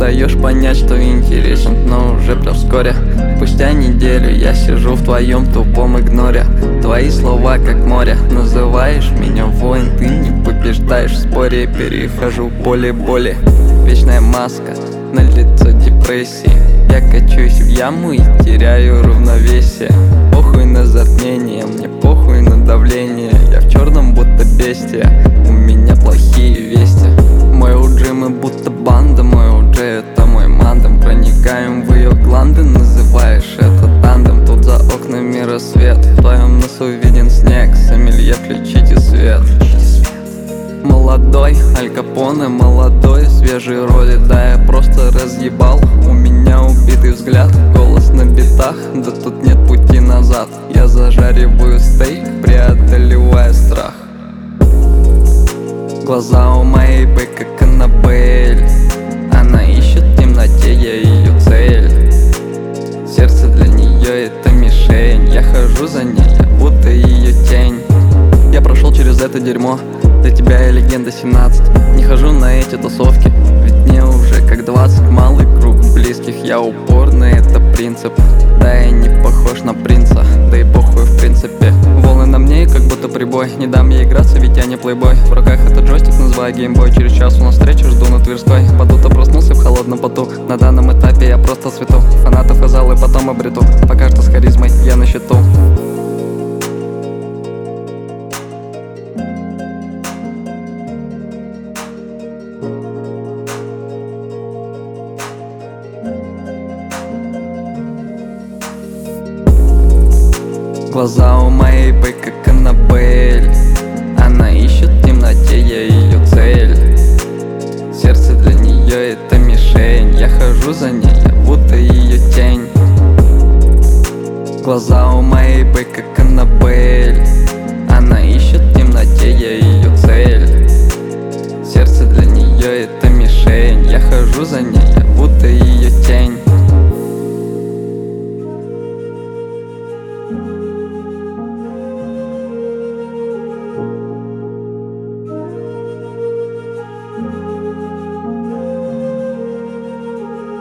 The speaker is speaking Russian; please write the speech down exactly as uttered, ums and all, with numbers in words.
даешь понять, что интересен, но уже прям вскоре. Спустя неделю я сижу в твоем тупом игноре. Твои слова как море, называешь меня воин. Ты не побеждаешь в споре, перехожу поле боли. Вечная маска, на лицо депрессии. Я качусь в яму и теряю равновесие. Похуй на затмение, мне похуй на давление. Я в черном будто бестия, у меня плохие вести. Мой оджи мы будто банда, мой оджи это мой мандам. Проникаем в ее гланды, называешь это тандем. Тут за окнами рассвет, в твоем носу виден снег. Сомелье, включите свет. Молодой, Аль Капоне, молодой, свежий роли. Да я просто разъебал, у меня убитый взгляд. Голос на битах, да тут нет пути назад. Я зажариваю стейк, преодолевая страх. Глаза у моей бэй как Аннабель. Она ищет в темноте, я ее цель. Сердце для нее это мишень. Я хожу за ней, я будто ее тень. Я прошел через это дерьмо, для тебя я легенда семнадцать. Не хожу на эти тусовки, ведь мне уже как двадцать. Малый круг близких, я упорный, это принцип. Да я не похож на принца, да и похуй в принципе. Волны на мне как будто прибой, не дам ей играться, ведь я не плейбой. В руках этот джойстик, называю геймбой. Через час у нас встреча, жду на Тверской. Под-то проснулся в холодном поту, на данном этапе я просто цвету. Фанатов и залы потом обрету, пока что с харизмой я на счету. Глаза у моей бэй как Аннабель. Она ищет в темноте, я ее цель. Сердце для нее это мишень. Я хожу за ней, я будто ее тень. Глаза у моей бэй как Аннабель.